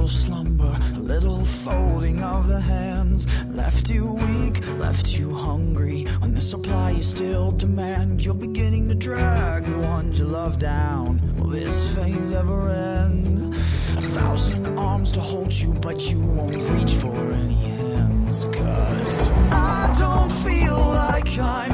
little slumber, a little folding of the hands. Left you weak, left you hungry. When the supply you still demand, you're beginning to drag the ones you love down. Will this phase ever end? 1,000 arms to hold you, but you won't reach for any hands. 'Cause I don't feel like I'm